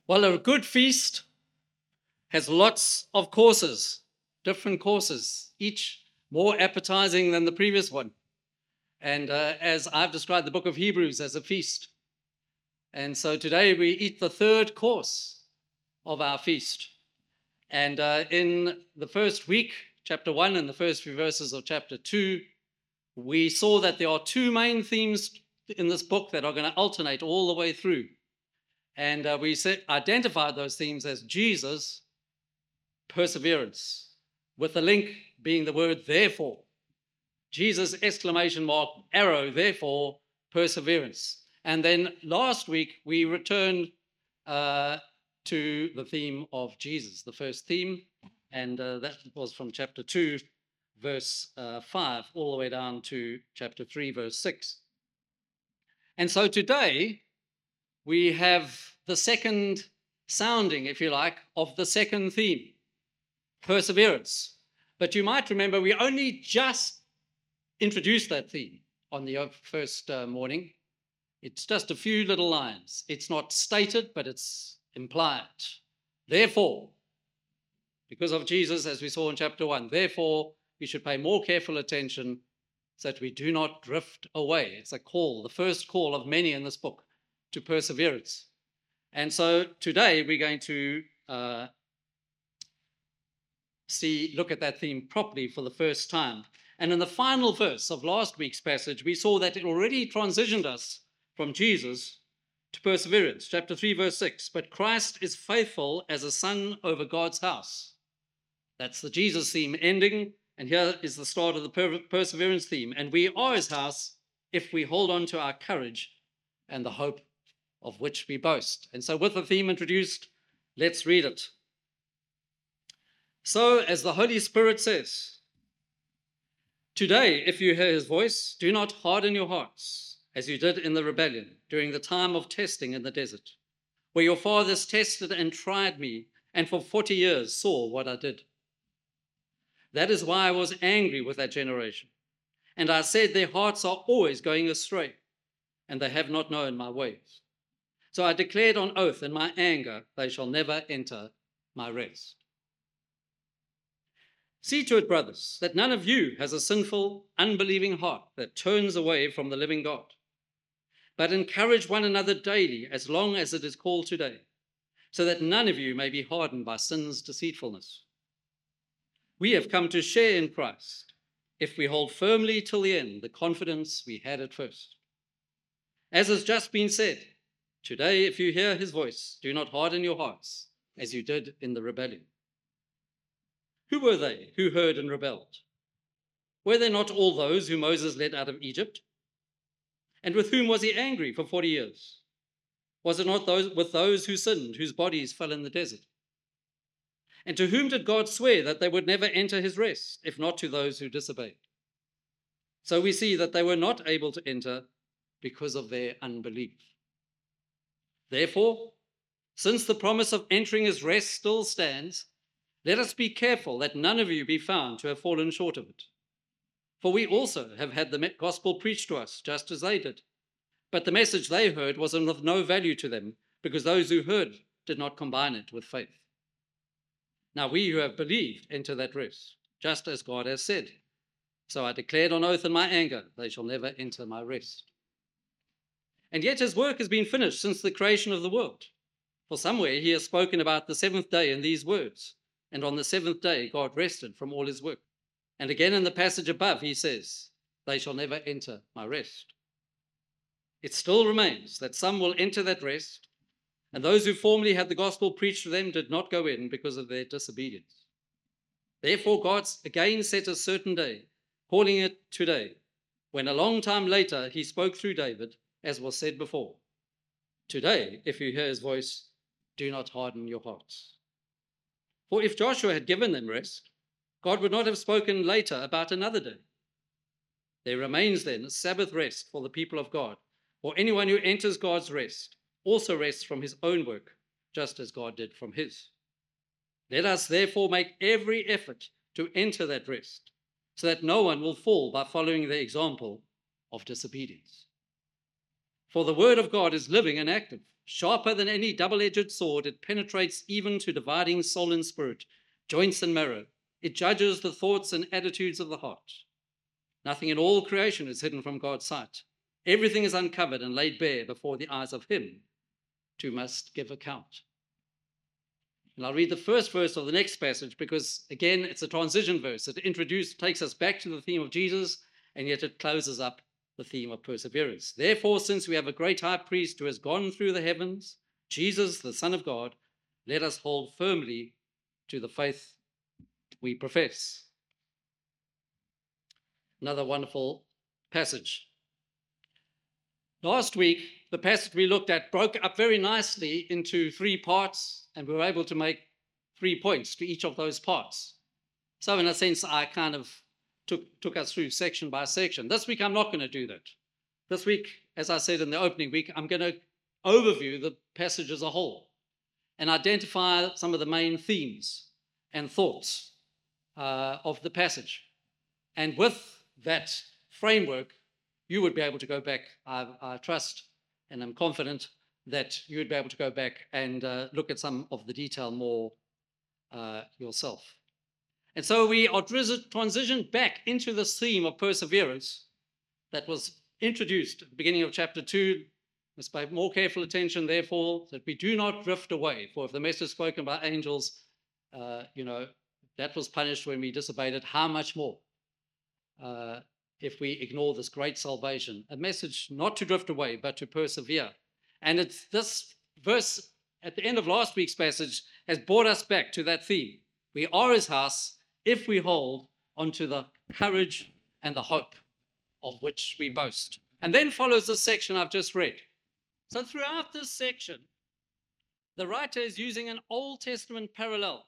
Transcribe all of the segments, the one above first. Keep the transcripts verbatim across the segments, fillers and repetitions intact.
Well, a good feast has lots of courses, different courses, each more appetizing than the previous one. And uh, as I've described the book of Hebrews as a feast. And so today we eat the third course of our feast. And uh, in the first week, chapter one, and the first few verses of chapter two, we saw that there are two main themes in this book that are going to alternate all the way through. And uh, we set, identified those themes as Jesus, perseverance, with the link being the word therefore. Jesus, exclamation mark, arrow, therefore, perseverance. And then last week, we returned uh, to the theme of Jesus, the first theme, and uh, that was from chapter two, verse uh, five, all the way down to chapter three, verse six. And so today, we have the second sounding, if you like, of the second theme, perseverance. But you might remember we only just introduced that theme on the first uh, morning. It's just a few little lines. It's not stated, but it's implied. Therefore, because of Jesus, as we saw in chapter one, therefore, we should pay more careful attention so that we do not drift away. It's a call, the first call of many in this book, to perseverance. And so today we're going to uh, see, look at that theme properly for the first time. And in the final verse of last week's passage, we saw that it already transitioned us from Jesus to perseverance. Chapter three, verse six, but Christ is faithful as a son over God's house. That's the Jesus theme ending. And here is the start of the per- perseverance theme. And we are his house if we hold on to our courage and the hope of which we boast. And so with the theme introduced, let's read it. So as the Holy Spirit says, today, if you hear his voice, do not harden your hearts as you did in the rebellion during the time of testing in the desert, where your fathers tested and tried me, and for forty years saw what I did. That is why I was angry with that generation. And I said, their hearts are always going astray, and they have not known my ways. So I declared on oath in my anger, they shall never enter my rest. See to it, brothers, that none of you has a sinful, unbelieving heart that turns away from the living God. But encourage one another daily, as long as it is called today, so that none of you may be hardened by sin's deceitfulness. We have come to share in Christ, if we hold firmly till the end the confidence we had at first. As has just been said, today, if you hear his voice, do not harden your hearts, as you did in the rebellion. Who were they who heard and rebelled? Were they not all those whom Moses led out of Egypt? And with whom was he angry for forty years? Was it not those with those who sinned, whose bodies fell in the desert? And to whom did God swear that they would never enter his rest, if not to those who disobeyed? So we see that they were not able to enter because of their unbelief. Therefore, since the promise of entering his rest still stands, let us be careful that none of you be found to have fallen short of it. For we also have had the gospel preached to us, just as they did. But the message they heard was of no value to them, because those who heard did not combine it with faith. Now we who have believed enter that rest, just as God has said. So I declared on oath in my anger, they shall never enter my rest. And yet his work has been finished since the creation of the world. For somewhere he has spoken about the seventh day in these words, and on the seventh day God rested from all his work. And again in the passage above he says, they shall never enter my rest. It still remains that some will enter that rest, and those who formerly had the gospel preached to them did not go in because of their disobedience. Therefore God again set a certain day, calling it today, when a long time later he spoke through David, as was said before. Today, if you hear his voice, do not harden your hearts. For if Joshua had given them rest, God would not have spoken later about another day. There remains then a Sabbath rest for the people of God, for anyone who enters God's rest also rests from his own work, just as God did from his. Let us therefore make every effort to enter that rest, so that no one will fall by following the example of disobedience. For the word of God is living and active, Sharper than any double-edged sword, it penetrates even to dividing soul and spirit, joints and marrow. It judges the thoughts and attitudes of the heart. Nothing in all creation is hidden from God's sight. Everything is uncovered and laid bare before the eyes of him who must give account. And I'll read the first verse of the next passage because, again, it's a transition verse. It introduces, takes us back to the theme of Jesus, and yet it closes up the theme of perseverance. Therefore, since we have a great high priest who has gone through the heavens, Jesus, the Son of God, let us hold firmly to the faith we profess. Another wonderful passage. Last week, the passage we looked at broke up very nicely into three parts, and we were able to make three points to each of those parts. So in a sense, I kind of took, took us through section by section. This week, I'm not going to do that. This week, as I said in the opening week, I'm going to overview the passage as a whole and identify some of the main themes and thoughts uh, of the passage. And with that framework, you would be able to go back, I, I trust, and I'm confident that you would be able to go back and uh, look at some of the detail more uh, yourself. And so we are transitioned back into this theme of perseverance that was introduced at the beginning of chapter two. Let's pay more careful attention, therefore, that we do not drift away. For if the message spoken by angels, uh, you know, that was punished when we disobeyed it, how much more? Uh, if we ignore this great salvation, a message not to drift away, but to persevere. And it's this verse at the end of last week's passage has brought us back to that theme. We are his house if we hold onto the courage and the hope of which we boast. And then follows the section I've just read. So throughout this section, the writer is using an Old Testament parallel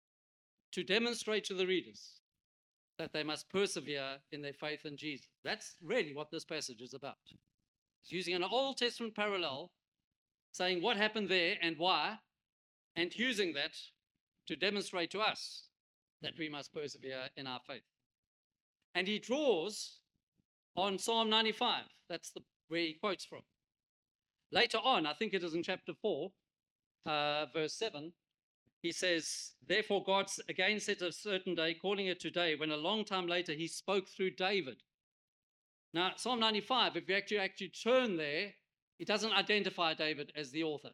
to demonstrate to the readers that they must persevere in their faith in Jesus. That's really what this passage is about. It's using an Old Testament parallel, saying what happened there and why, and using that to demonstrate to us that we must persevere in our faith. And he draws on Psalm ninety-five. That's the, where he quotes from. Later on, I think it is in chapter four, uh, verse seven, he says, therefore God again set a certain day, calling it today, when a long time later he spoke through David. Now, Psalm ninety-five, if you actually, actually turn there, it doesn't identify David as the author.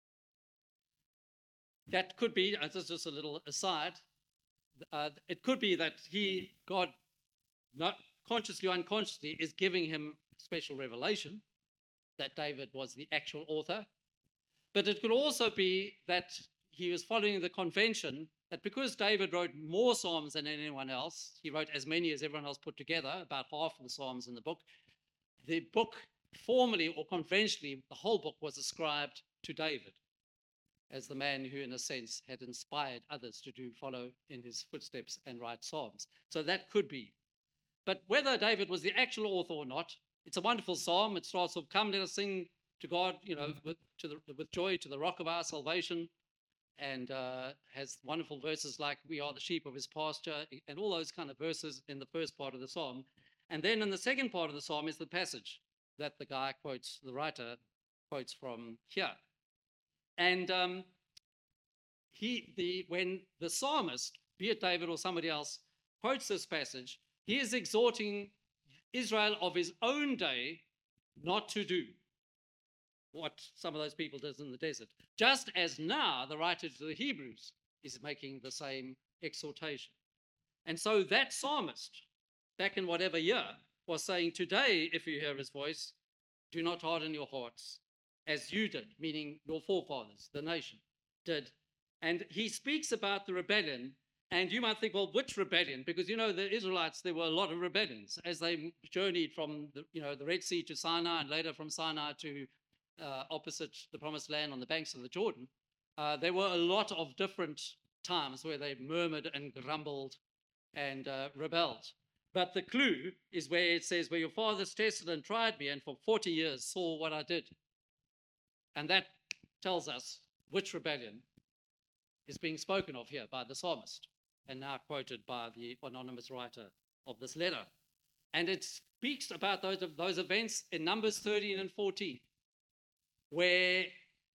That could be, this is just a little aside, uh, it could be that he, God, not consciously or unconsciously, is giving him special revelation that David was the actual author. But it could also be that he was following the convention that because David wrote more Psalms than anyone else, he wrote as many as everyone else put together, about half of the Psalms in the book, the book formally or conventionally, the whole book was ascribed to David as the man who, in a sense, had inspired others to do follow in his footsteps and write Psalms. So that could be. But whether David was the actual author or not, it's a wonderful psalm. It starts with, come, let us sing to God, you know, with, to the, with joy to the rock of our salvation, and uh, has wonderful verses like, we are the sheep of his pasture, and all those kind of verses in the first part of the psalm. And then in the second part of the psalm is the passage that the guy quotes, the writer quotes from here. And um, he, the, when the psalmist, be it David or somebody else, quotes this passage, he is exhorting Israel of his own day not to do what some of those people did in the desert. Just as now the writer to the Hebrews is making the same exhortation. And so that psalmist, back in whatever year, was saying, today, if you hear his voice, do not harden your hearts as you did, meaning your forefathers, the nation, did. And he speaks about the rebellion. And you might think, well, which rebellion? Because, you know, the Israelites, there were a lot of rebellions as they journeyed from, the, you know, the Red Sea to Sinai, and later from Sinai to uh, opposite the Promised Land on the banks of the Jordan. Uh, there were a lot of different times where they murmured and grumbled and uh, rebelled. But the clue is where it says, where your fathers tested and tried me, and for forty years saw what I did. And that tells us which rebellion is being spoken of here by the psalmist, and now quoted by the anonymous writer of this letter. And it speaks about those, those events in Numbers thirteen and fourteen, where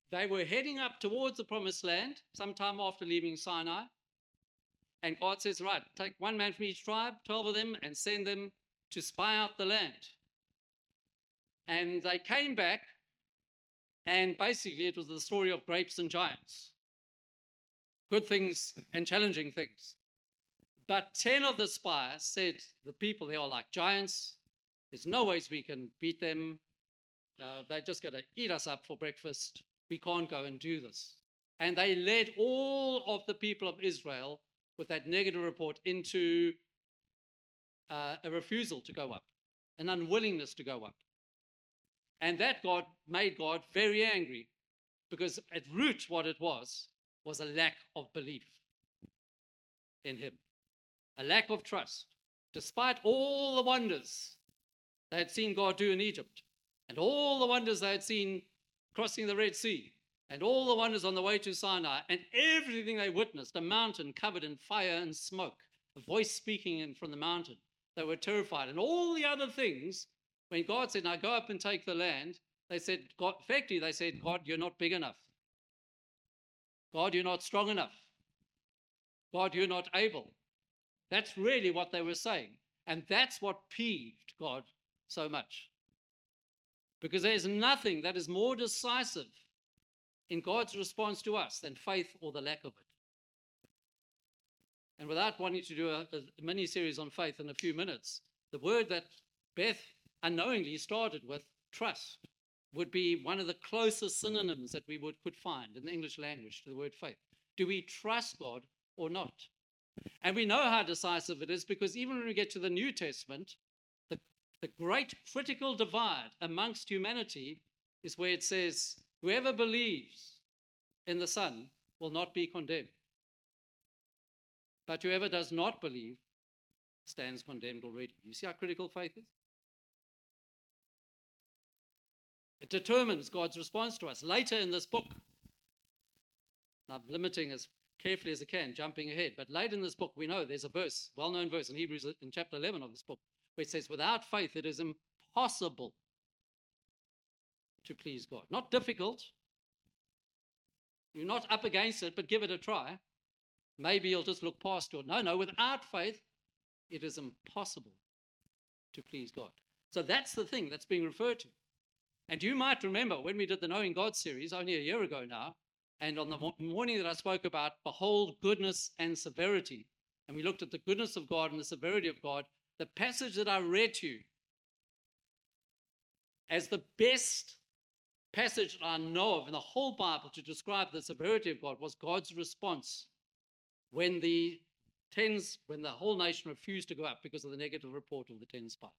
they were heading up towards the promised land sometime after leaving Sinai. And God says, right, take one man from each tribe, twelve of them, and send them to spy out the land. And they came back, and basically it was the story of grapes and giants. Good things and challenging things. But ten of the spies said, the people, they are like giants. There's no ways we can beat them. Uh, they're just going to eat us up for breakfast. We can't go and do this. And they led all of the people of Israel with that negative report into uh, a refusal to go up, an unwillingness to go up. And that God made God very angry, because at root what it was, was a lack of belief in him, a lack of trust. Despite all the wonders they had seen God do in Egypt, and all the wonders they had seen crossing the Red Sea, and all the wonders on the way to Sinai, and everything they witnessed, a mountain covered in fire and smoke, a voice speaking in from the mountain, they were terrified. And all the other things, when God said, now go up and take the land, they said, God, effectively, they said, God, you're not big enough. God, you're not strong enough. God, you're not able. That's really what they were saying. And that's what peeved God so much. Because there's nothing that is more decisive in God's response to us than faith or the lack of it. And without wanting to do a, a mini series on faith in a few minutes, the word that Beth unknowingly started with, trust, would be one of the closest synonyms that we would could find in the English language to the word faith. Do we trust God or not? And we know how decisive it is, because even when we get to the New Testament, the, the great critical divide amongst humanity is where it says, whoever believes in the Son will not be condemned. But whoever does not believe stands condemned already. You see how critical faith is? It determines God's response to us. Later in this book, I'm limiting as carefully as I can, jumping ahead, but later in this book, we know there's a verse, well-known verse in Hebrews in chapter eleven of this book, where it says, without faith, it is impossible to please God. Not difficult. You're not up against it, but give it a try. Maybe you'll just look past it. No, no, without faith, it is impossible to please God. So that's the thing that's being referred to. And you might remember when we did the Knowing God series only a year ago now, and on the morning that I spoke about, behold, goodness and severity, and we looked at the goodness of God and the severity of God, the passage that I read to you as the best passage I know of in the whole Bible to describe the severity of God was God's response when the tens, when the whole nation refused to go up because of the negative report of the ten spies.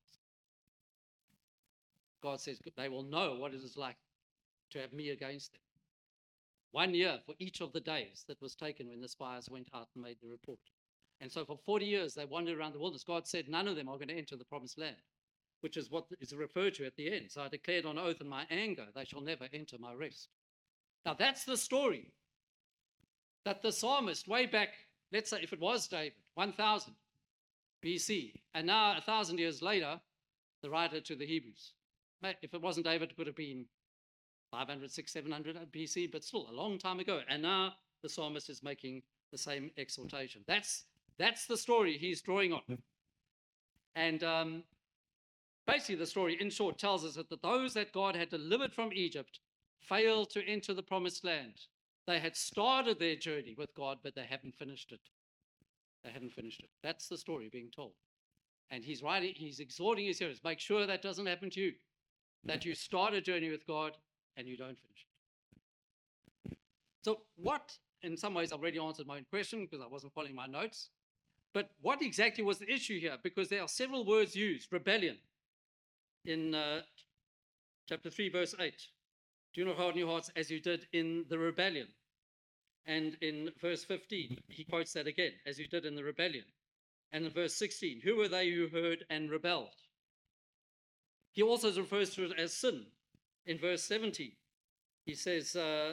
God says they will know what it is like to have me against them. One year for each of the days that was taken when the spies went out and made the report. And so for forty years, they wandered around the wilderness. God said none of them are going to enter the promised land, which is what is referred to at the end. So I declared on oath in my anger, they shall never enter my rest. Now that's the story that the psalmist way back, let's say if it was David, one thousand B C, and now a thousand years later, the writer to the Hebrews. If it wasn't David, it could have been five hundred, six hundred, seven hundred B C, but still a long time ago. And now the psalmist is making the same exhortation. That's, that's the story he's drawing on. And um, basically the story, in short, tells us that those that God had delivered from Egypt failed to enter the promised land. They had started their journey with God, but they haven't finished it. They hadn't finished it. That's the story being told. And he's writing, he's exhorting his hearers, make sure that doesn't happen to you, that you start a journey with God and you don't finish it. So what, in some ways, I've already answered my own question because I wasn't following my notes, but what exactly was the issue here? Because there are several words used. Rebellion in uh, chapter three, verse eight. Do not harden your hearts as you did in the rebellion. And in verse fifteen, he quotes that again, as you did in the rebellion. And in verse sixteen, who were they who heard and rebelled? He also refers to it as sin. In verse seventeen, he says, uh,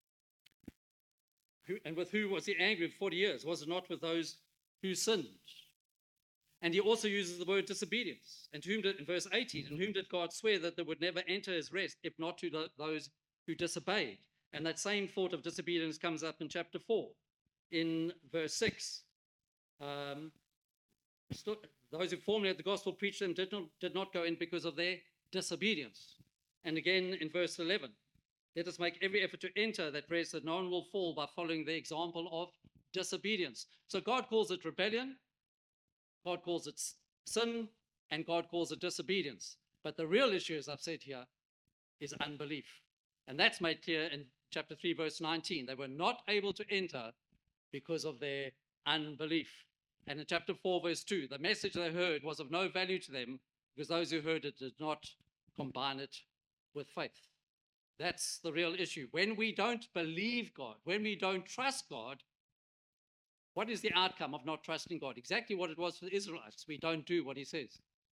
who, and with who was he angry for forty years? Was it not with those who sinned? And he also uses the word disobedience. And to whom did, in verse eighteen, and whom did God swear that they would never enter his rest, if not to the, those who disobeyed? And that same thought of disobedience comes up in chapter four, in verse six. Um, still, those who formerly had the gospel preached them did not, did not go in because of their disobedience. And again in verse eleven, let us make every effort to enter that rest, that no one will fall by following the example of disobedience. So God calls it rebellion, God calls it sin, and God calls it disobedience. But the real issue, as I've said here, is unbelief. And that's made clear in chapter three, verse nineteen. They were not able to enter because of their unbelief. And in chapter four, verse two, the message they heard was of no value to them because those who heard it did not combine it with faith. That's the real issue. When we don't believe God, when we don't trust God, what is the outcome of not trusting God? Exactly what it was for the Israelites. We don't do what he says.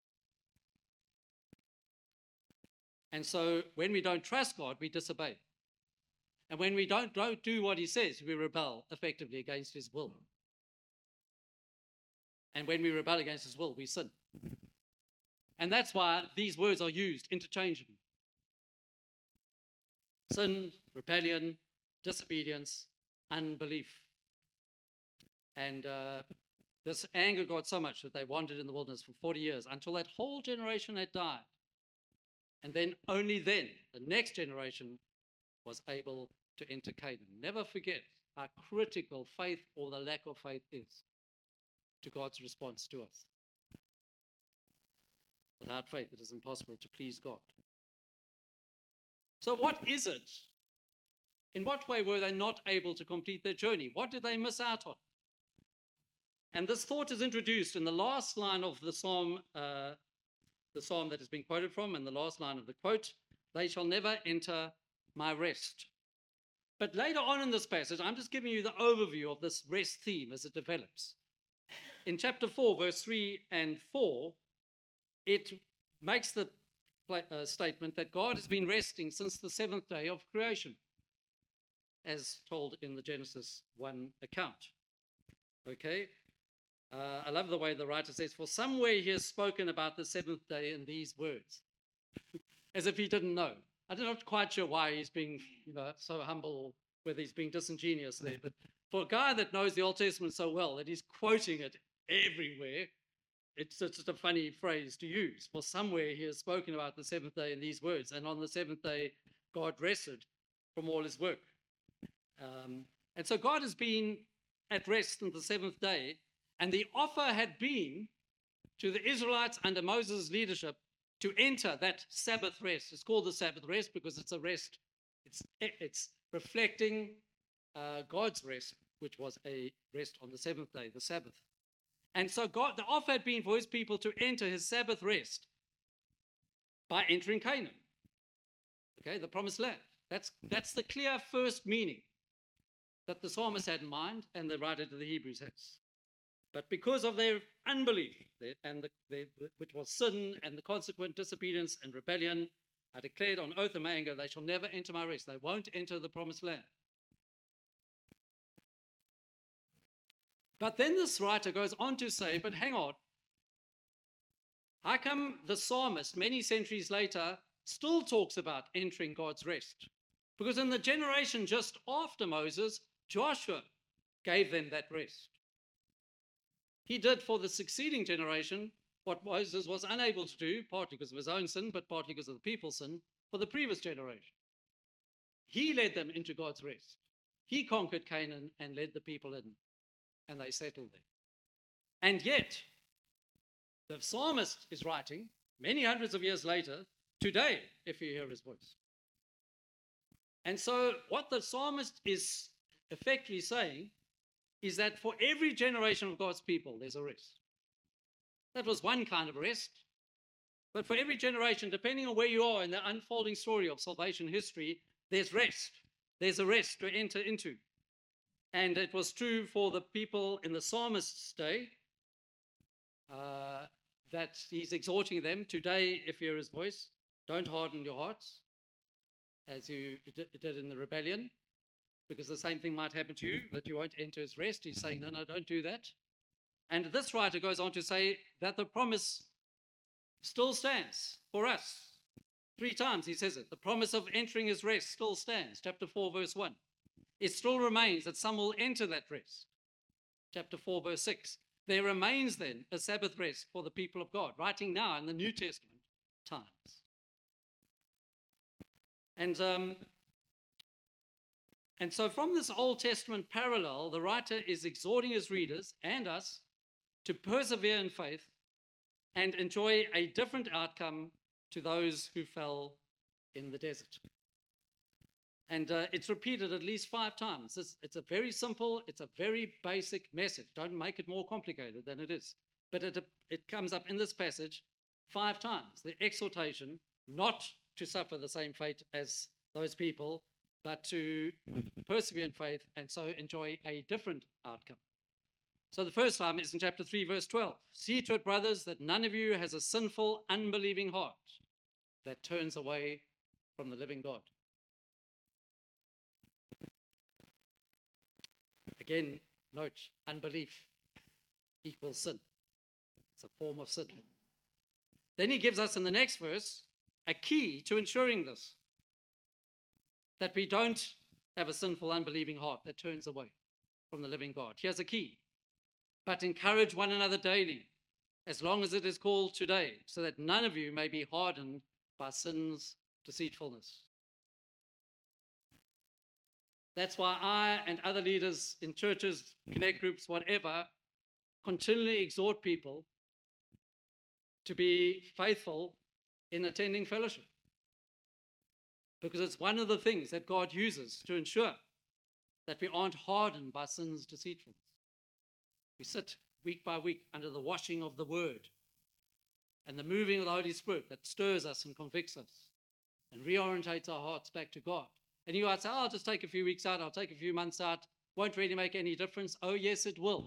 And so when we don't trust God, we disobey. And when we don't, don't do what he says, we rebel effectively against his will. And when we rebel against his will, we sin. And that's why these words are used interchangeably. Sin, rebellion, disobedience, unbelief. And uh, this angered God so much that they wandered in the wilderness for forty years until that whole generation had died. And then, only then, the next generation was able to enter Canaan. Never forget how critical faith or the lack of faith is to God's response to us. Without faith, it is impossible to please God. So what is it? In what way were they not able to complete their journey? What did they miss out on? And this thought is introduced in the last line of the psalm, uh, the psalm that has been quoted from, and the last line of the quote, they shall never enter my rest. But later on in this passage, I'm just giving you the overview of this rest theme as it develops. In chapter four, verse three and four, it makes the uh, statement that God has been resting since the seventh day of creation, as told in the Genesis one account. Okay? Uh, I love the way the writer says, for somewhere he has spoken about the seventh day in these words, as if he didn't know. I'm not quite sure why he's being, you know, so humble, whether he's being disingenuous there. But for a guy that knows the Old Testament so well, that he's quoting it everywhere, it's just a funny phrase to use. For somewhere he has spoken about the seventh day in these words, and on the seventh day, God rested from all his work. Um, and so God has been at rest on the seventh day, and the offer had been to the Israelites under Moses' leadership to enter that Sabbath rest. It's called the Sabbath rest because it's a rest. It's, it's reflecting uh, God's rest, which was a rest on the seventh day, the Sabbath. And so God, the offer had been for his people to enter his Sabbath rest by entering Canaan. Okay, the promised land. That's, that's the clear first meaning that the psalmist had in mind and the writer to the Hebrews has. But because of their unbelief, and the, the, which was sin and the consequent disobedience and rebellion, I declared on oath in my anger, they shall never enter my rest. They won't enter the promised land. But then this writer goes on to say, but hang on. How come the psalmist, many centuries later, still talks about entering God's rest? Because in the generation just after Moses, Joshua gave them that rest. He did for the succeeding generation what Moses was unable to do, partly because of his own sin, but partly because of the people's sin, for the previous generation. He led them into God's rest. He conquered Canaan and led the people in, and they settled there. And yet, the psalmist is writing, many hundreds of years later, today, if you hear his voice. And so what the psalmist is effectively saying is that for every generation of God's people, there's a rest. That was one kind of rest. But for every generation, depending on where you are in the unfolding story of salvation history, there's rest. There's a rest to enter into. And it was true for the people in the psalmist's day uh, that he's exhorting them, today, if you hear his voice, don't harden your hearts as you did in the rebellion, because the same thing might happen to you, that you won't enter his rest. He's saying, no, no, don't do that. And this writer goes on to say that the promise still stands for us. Three times he says it. The promise of entering his rest still stands. Chapter four, verse one. It still remains that some will enter that rest. Chapter four, verse six. There remains then a Sabbath rest for the people of God, writing now in the New Testament times. And, um, and so from this Old Testament parallel, the writer is exhorting his readers and us to persevere in faith and enjoy a different outcome to those who fell in the desert. And uh, it's repeated at least five times. It's, it's a very simple, it's a very basic message. Don't make it more complicated than it is. But it, it comes up in this passage five times. The exhortation not to suffer the same fate as those people, but to persevere in faith and so enjoy a different outcome. So the first time is in chapter three, verse twelve. See to it, brothers, that none of you has a sinful, unbelieving heart that turns away from the living God. Again, note, unbelief equals sin. It's a form of sin. Then he gives us in the next verse a key to ensuring this, that we don't have a sinful, unbelieving heart that turns away from the living God. Here's a key. But encourage one another daily, as long as it is called today, so that none of you may be hardened by sin's deceitfulness. That's why I and other leaders in churches, connect groups, whatever, continually exhort people to be faithful in attending fellowship. Because it's one of the things that God uses to ensure that we aren't hardened by sin's deceitfulness. We sit week by week under the washing of the word and the moving of the Holy Spirit that stirs us and convicts us and reorientates our hearts back to God. And you might say, oh, I'll just take a few weeks out, I'll take a few months out, won't really make any difference. Oh, yes, it will.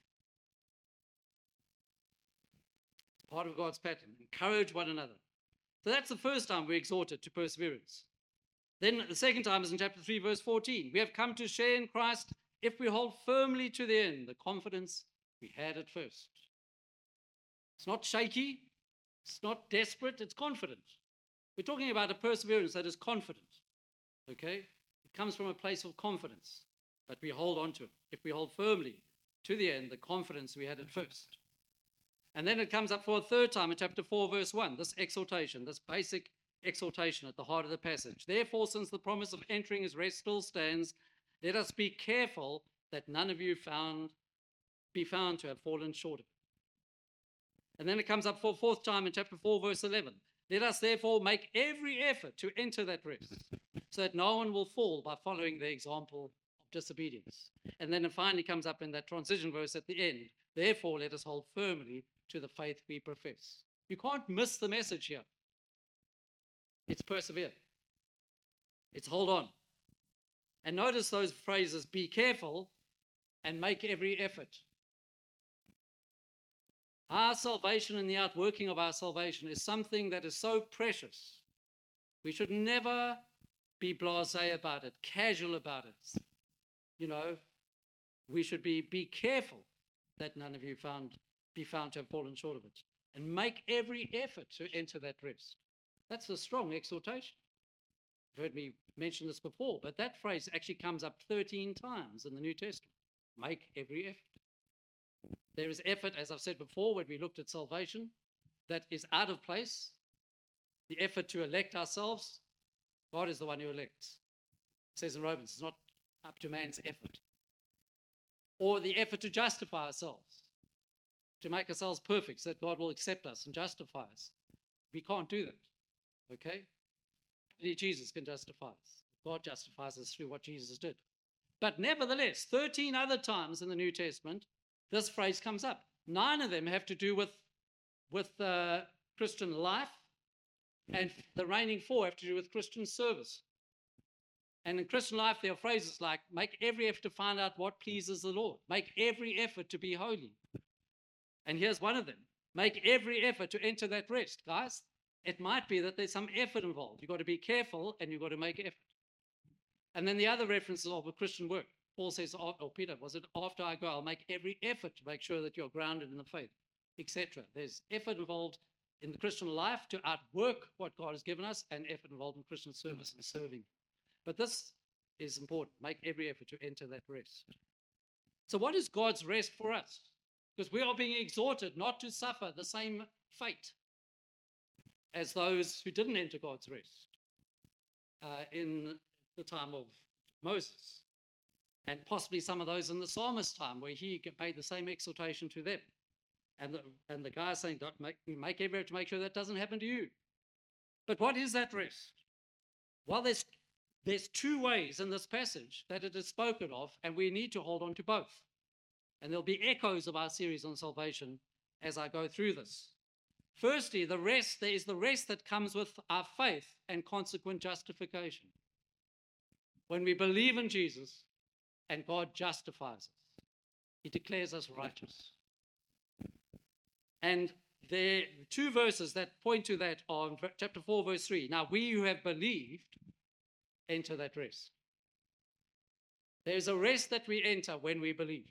It's part of God's pattern. Encourage one another. So that's the first time we're exhorted to perseverance. Then the second time is in chapter three, verse fourteen. We have come to share in Christ if we hold firmly to the end the confidence we had at first. It's not shaky, it's not desperate, it's confident. We're talking about a perseverance that is confident. Okay? It comes from a place of confidence, but we hold on to it. If we hold firmly to the end the confidence we had at first. And then it comes up for a third time in chapter four, verse one, this exhortation, this basic exhortation at the heart of the passage. Therefore, since the promise of entering his rest still stands, let us be careful that none of you found, be found to have fallen short of it. And then it comes up for a fourth time in chapter four, verse eleven. Let us therefore make every effort to enter that rest, so that no one will fall by following the example of disobedience. And then it finally comes up in that transition verse at the end. Therefore, let us hold firmly to the faith we profess. You can't miss the message here. It's persevere. It's hold on. And notice those phrases, be careful and make every effort. Our salvation and the outworking of our salvation is something that is so precious. We should never be blasé about it, casual about it. You know, we should be, be careful that none of you found, be found to have fallen short of it. And make every effort to enter that rest. That's a strong exhortation. You've heard me mention this before, but that phrase actually comes up thirteen times in the New Testament. Make every effort. There is effort, as I've said before, when we looked at salvation, that is out of place. The effort to elect ourselves, God is the one who elects. It says in Romans, it's not up to man's effort. Or the effort to justify ourselves, to make ourselves perfect so that God will accept us and justify us. We can't do that, okay? Only Jesus can justify us. God justifies us through what Jesus did. But nevertheless, thirteen other times in the New Testament, this phrase comes up. Nine of them have to do with, with uh, Christian life, and the remaining four have to do with Christian service. And in Christian life, there are phrases like, make every effort to find out what pleases the Lord. Make every effort to be holy. And here's one of them. Make every effort to enter that rest. Guys, it might be that there's some effort involved. You've got to be careful and you've got to make effort. And then the other references of a Christian work. Paul says, or Peter, was it after I go, I'll make every effort to make sure that you're grounded in the faith, et cetera. There's effort involved in the Christian life to outwork what God has given us, and effort involved in Christian service and serving. But this is important. Make every effort to enter that rest. So what is God's rest for us? Because we are being exhorted not to suffer the same fate as those who didn't enter God's rest uh, in the time of Moses, and possibly some of those in the psalmist's time, where he made the same exhortation to them. And the, and the guy saying, Don't make, make every effort to make sure that doesn't happen to you. But what is that rest? Well, there's, there's two ways in this passage that it is spoken of, and we need to hold on to both. And there'll be echoes of our series on salvation as I go through this. Firstly, the rest, there is the rest that comes with our faith and consequent justification. When we believe in Jesus and God justifies us, he declares us righteous. And there are two verses that point to that on chapter four, verse three. Now, we who have believed enter that rest. There's a rest that we enter when we believe.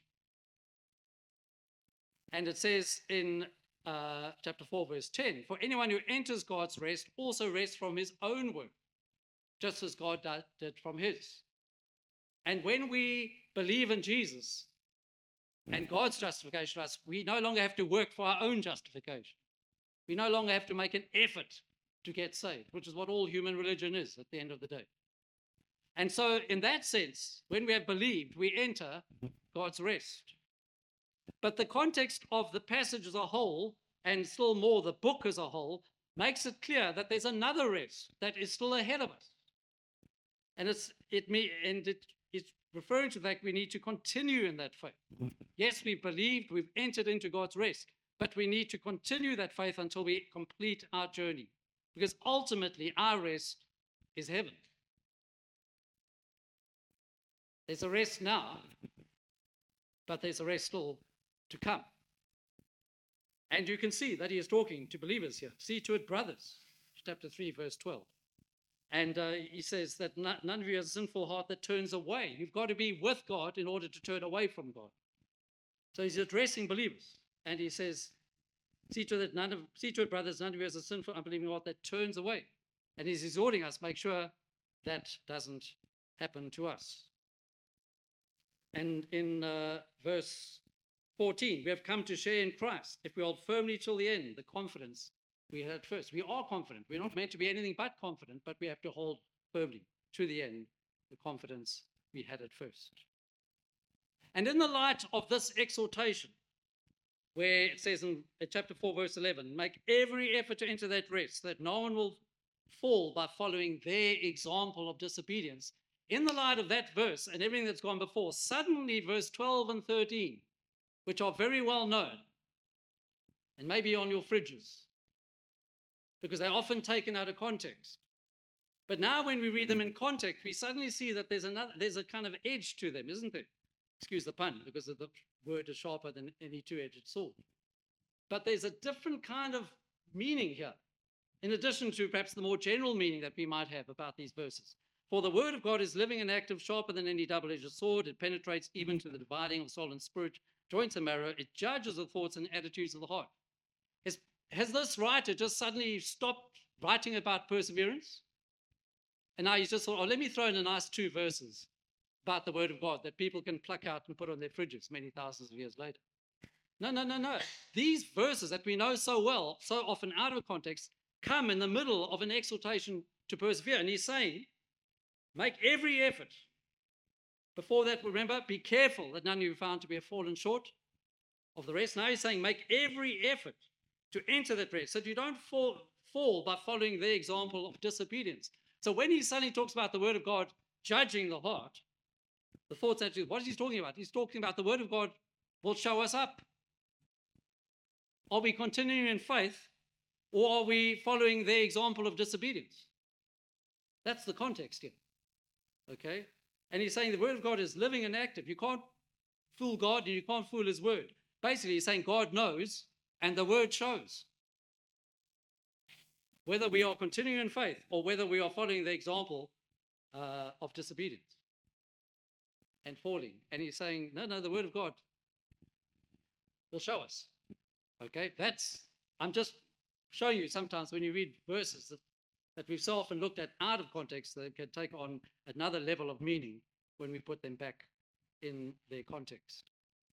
And it says in uh, chapter four, verse ten, for anyone who enters God's rest also rests from his own work, just as God did from his. And when we believe in Jesus and God's justification of us, we no longer have to work for our own justification. We no longer have to make an effort to get saved, which is what all human religion is at the end of the day. And so in that sense, when we have believed, we enter God's rest. But the context of the passage as a whole, and still more the book as a whole, makes it clear that there's another rest that is still ahead of us. And it's it me and it it's referring to that we need to continue in that faith. Yes, we believed, we've entered into God's rest, but we need to continue that faith until we complete our journey, because ultimately our rest is heaven. There's a rest now, but there's a rest still to come. And you can see that he is talking to believers here. See to it, brothers, chapter three, verse twelve. And uh, he says that none of you has a sinful heart that turns away. You've got to be with God in order to turn away from God. So he's addressing believers. And he says, see to it, none of, see to it, brothers, none of you has a sinful, unbelieving heart that turns away. And he's exhorting us, make sure that doesn't happen to us. And in uh, verse fourteen, we have come to share in Christ if we hold firmly till the end the confidence we had at first. We are confident. We're not meant to be anything but confident, but we have to hold firmly to the end the confidence we had at first. And in the light of this exhortation, where it says in chapter four, verse eleven, make every effort to enter that rest, that no one will fall by following their example of disobedience. In the light of that verse and everything that's gone before, suddenly verse twelve and thirteen, which are very well known, and maybe on your fridges, because they're often taken out of context. But now when we read them in context, we suddenly see that there's another, there's a kind of edge to them, isn't there? Excuse the pun, because the word is sharper than any two-edged sword. But there's a different kind of meaning here, in addition to perhaps the more general meaning that we might have about these verses. For the word of God is living and active, sharper than any double-edged sword. It penetrates even to the dividing of soul and spirit, joints and marrow. It judges the thoughts and attitudes of the heart. Has, has this writer just suddenly stopped writing about perseverance? And now he's just thought, oh, let me throw in a nice two verses about the word of God that people can pluck out and put on their fridges many thousands of years later. No, no, no, no. These verses that we know so well, so often out of context, come in the middle of an exhortation to persevere. And he's saying, make every effort. Before that, remember, be careful that none of you are found to be fallen short of the rest. Now he's saying, make every effort to enter that rest, so that you don't fall, fall by following their example of disobedience. So when he suddenly talks about the word of God judging the heart, the thoughts, attitudes, what is he talking about? He's talking about the word of God will show us up. Are we continuing in faith, or are we following their example of disobedience? That's the context here. Okay? And he's saying the word of God is living and active. You can't fool God and you can't fool his word. Basically, he's saying God knows and the word shows. Whether we are continuing in faith or whether we are following the example uh, of disobedience and falling. And he's saying, no, no, the word of God will show us. Okay? That's, I'm just show you sometimes when you read verses that, that we've so often looked at out of context, they can take on another level of meaning when we put them back in their context.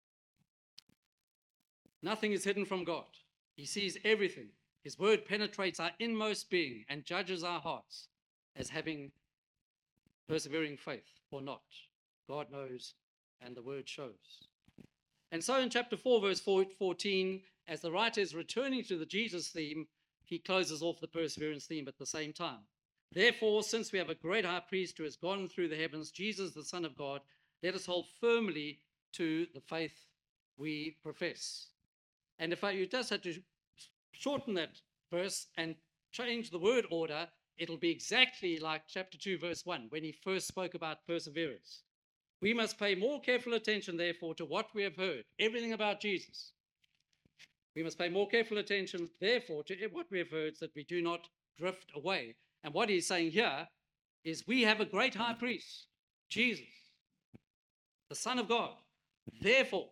Nothing is hidden from God. He sees everything. His word penetrates our inmost being and judges our hearts as having persevering faith or not. God knows, and the word shows. And so in chapter four, verse fourteen, as the writer is returning to the Jesus theme, he closes off the perseverance theme at the same time. Therefore, since we have a great high priest who has gone through the heavens, Jesus, the Son of God, let us hold firmly to the faith we profess. And if I, you just had to shorten that verse and change the word order, it'll be exactly like chapter two, verse one, when he first spoke about perseverance. We must pay more careful attention, therefore, to what we have heard, everything about Jesus. We must pay more careful attention, therefore, to what we have heard, so that we do not drift away. And what he's saying here is we have a great high priest, Jesus, the Son of God. Therefore,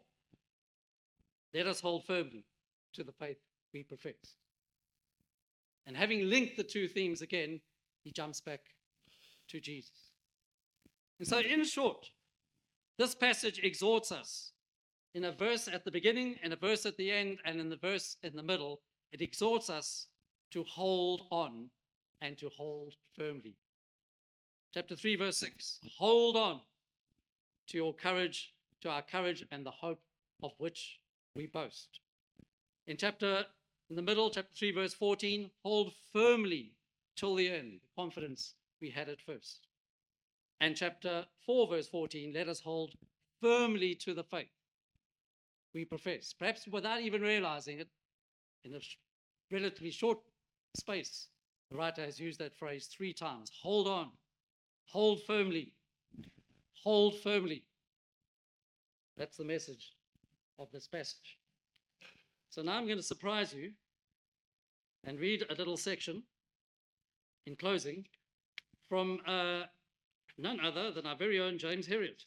let us hold firmly to the faith we profess. And having linked the two themes again, he jumps back to Jesus. And so, in short, this passage exhorts us in a verse at the beginning, and a verse at the end, and in the verse in the middle. It exhorts us to hold on and to hold firmly. Chapter three, verse six. Hold on to your courage, to our courage and the hope of which we boast. In chapter, in the middle, chapter three, verse fourteen, hold firmly till the end, the confidence we had at first. And chapter four, verse fourteen, let us hold firmly to the faith we profess. Perhaps without even realizing it, in a relatively short space, the writer has used that phrase three times. Hold on, hold firmly, hold firmly. That's the message of this passage. So now I'm going to surprise you and read a little section in closing from uh, none other than our very own James Herriot.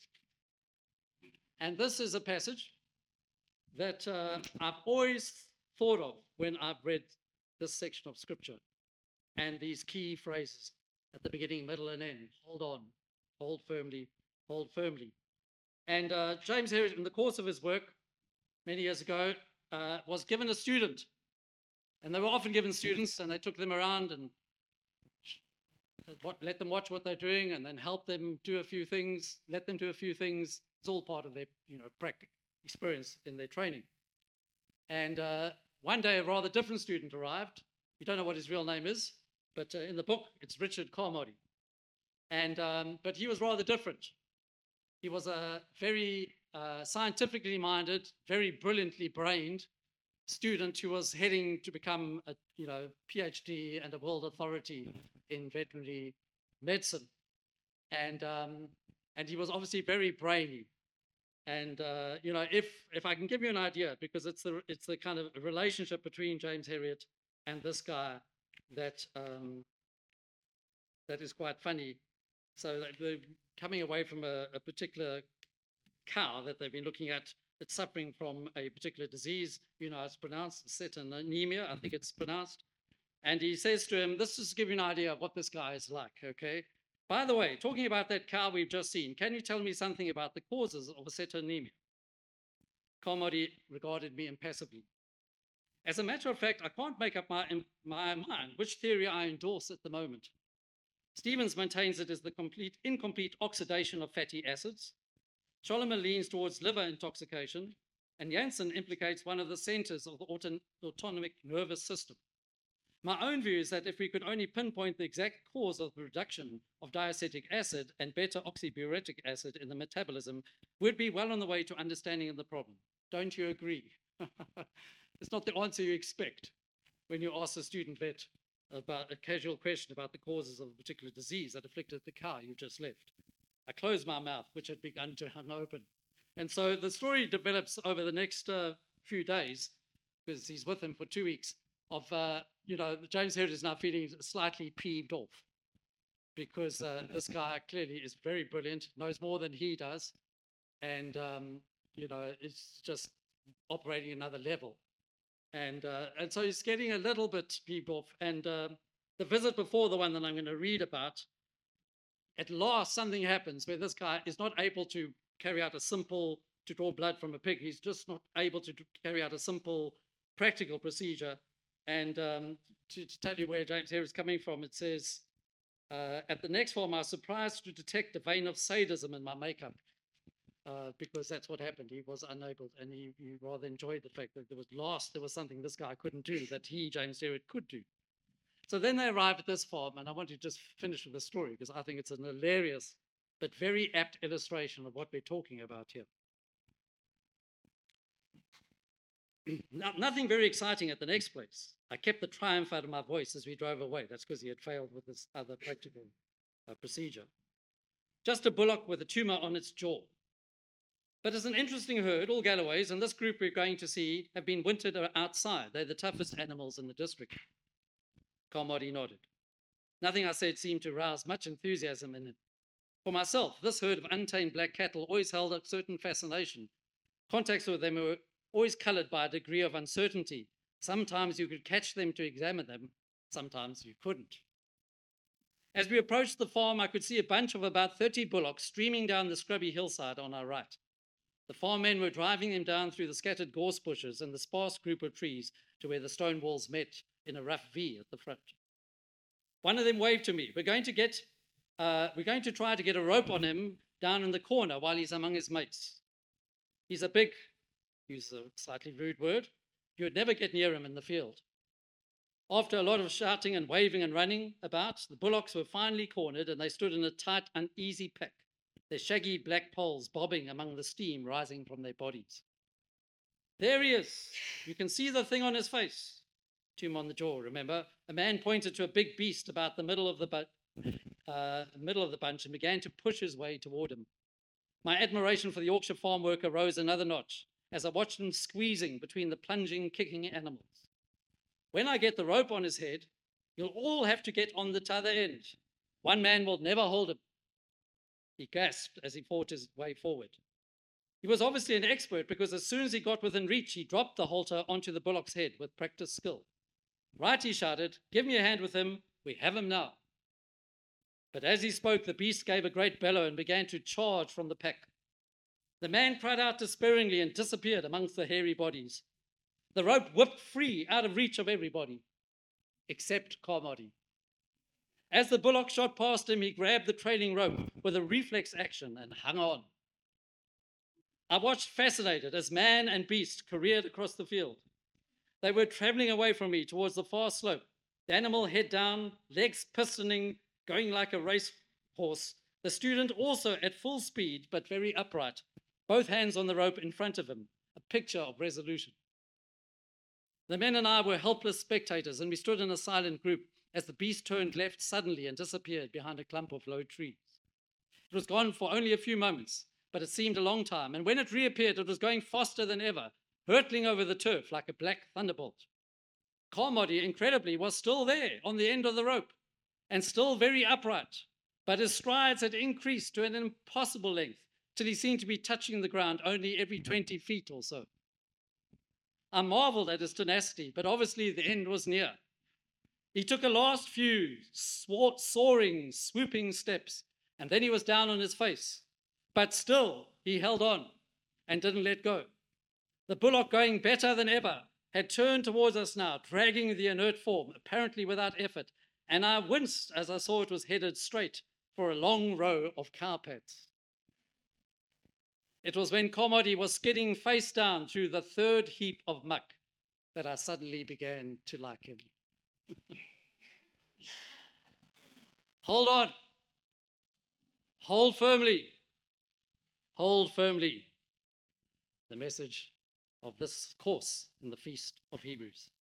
And this is a passage that uh, I've always thought of when I've read this section of Scripture and these key phrases at the beginning, middle, and end. Hold on, hold firmly, hold firmly. And uh, James Herriot, in the course of his work many years ago, uh, was given a student. And they were often given students, and they took them around and let them watch what they're doing, and then help them do a few things, let them do a few things. It's all part of their, you know, practical experience in their training. And uh, one day, a rather different student arrived. We don't know what his real name is, but uh, in the book, it's Richard Carmody. And um, but he was rather different. He was a very uh, scientifically minded, very brilliantly brained student who was heading to become a, you know, PhD and a world authority in veterinary medicine. And um, and he was obviously very brainy. And uh, you know, if if I can give you an idea, because it's the it's the kind of relationship between James Herriot and this guy that um, that is quite funny. So they're coming away from a, a particular cow that they've been looking at. It's suffering from a particular disease. You know, it's pronounced acetoanemia, I think it's pronounced. And he says to him, this is to give you an idea of what this guy is like, okay? By the way, talking about that cow we've just seen, can you tell me something about the causes of acetoanemia? Carmody regarded me impassively. As a matter of fact, I can't make up my, my mind which theory I endorse at the moment. Stevens maintains it is the complete, incomplete oxidation of fatty acids. Schollemer leans towards liver intoxication, and Janssen implicates one of the centers of the auton autonomic nervous system. My own view is that if we could only pinpoint the exact cause of the reduction of diacetic acid and beta-oxybutyric acid in the metabolism, we'd be well on the way to understanding of the problem. Don't you agree? It's not the answer you expect when you ask a student vet about a casual question about the causes of a particular disease that afflicted the cow you just left. I closed my mouth, which had begun to hang open. And so the story develops over the next uh, few days, because he's with him for two weeks, of, uh, you know, James Herriot is now feeling slightly peeved off because uh, this guy clearly is very brilliant, knows more than he does, and, um, you know, it's just operating another level. And, uh, and so he's getting a little bit peeved off. And uh, the visit before the one that I'm going to read about, at last something happens where this guy is not able to carry out a simple, to draw blood from a pig. He's just not able to carry out a simple practical procedure. And um, to, to tell you where James here is coming from, it says, uh, at the next form, I was surprised to detect a vein of sadism in my makeup. Uh, because that's what happened. He was unable, and he, he rather enjoyed the fact that there was last, there was something this guy couldn't do that he, James Derrett, could do. So then they arrived at this farm, and I want to just finish with the story because I think it's an hilarious but very apt illustration of what we're talking about here. Now, nothing very exciting at the next place. I kept the triumph out of my voice as we drove away. That's because he had failed with this other practical uh, procedure. Just a bullock with a tumor on its jaw. But it's an interesting herd, all Galloways, and this group we're going to see have been wintered outside. They're the toughest animals in the district. Carmody nodded. Nothing I said seemed to rouse much enthusiasm in him. For myself, this herd of untamed black cattle always held a certain fascination. Contacts with them were always colored by a degree of uncertainty. Sometimes you could catch them to examine them, sometimes you couldn't. As we approached the farm, I could see a bunch of about thirty bullocks streaming down the scrubby hillside on our right. The farm men were driving them down through the scattered gorse bushes and the sparse group of trees to where the stone walls met in a rough V at the front. One of them waved to me. We're going to get, uh, we're going to try to get a rope on him down in the corner while he's among his mates. He's a big, use a slightly rude word, you would never get near him in the field. After a lot of shouting and waving and running about, the bullocks were finally cornered and they stood in a tight, uneasy pack, their shaggy black poles bobbing among the steam rising from their bodies. There he is. You can see the thing on his face. Tomb on the jaw, remember? A man pointed to a big beast about the middle of the, bu- uh, middle of the bunch and began to push his way toward him. My admiration for the Yorkshire farm worker rose another notch as I watched him squeezing between the plunging, kicking animals. When I get the rope on his head, you'll all have to get on the t'other end. One man will never hold him. He gasped as he fought his way forward. He was obviously an expert because as soon as he got within reach, he dropped the halter onto the bullock's head with practiced skill. Right, he shouted, give me a hand with him. We have him now. But as he spoke, the beast gave a great bellow and began to charge from the pack. The man cried out despairingly and disappeared amongst the hairy bodies. The rope whipped free out of reach of everybody, except Carmody. As the bullock shot past him, he grabbed the trailing rope with a reflex action and hung on. I watched fascinated as man and beast careered across the field. They were traveling away from me towards the far slope, the animal head down, legs pistoning, going like a race horse. The student also at full speed, but very upright, both hands on the rope in front of him, a picture of resolution. The men and I were helpless spectators, and we stood in a silent group as the beast turned left suddenly and disappeared behind a clump of low trees. It was gone for only a few moments, but it seemed a long time, and when it reappeared, it was going faster than ever, hurtling over the turf like a black thunderbolt. Carmody, incredibly, was still there on the end of the rope, and still very upright, but his strides had increased to an impossible length, till he seemed to be touching the ground only every twenty feet or so. I marveled at his tenacity, but obviously the end was near. He took a last few soaring, swooping steps, and then he was down on his face. But still, he held on and didn't let go. The bullock, going better than ever, had turned towards us now, dragging the inert form, apparently without effort, and I winced as I saw it was headed straight for a long row of cow pads. It was when Carmody was skidding face down through the third heap of muck that I suddenly began to like him. Hold on. Hold firmly. Hold firmly. The message of this course in the Feast of Hebrews.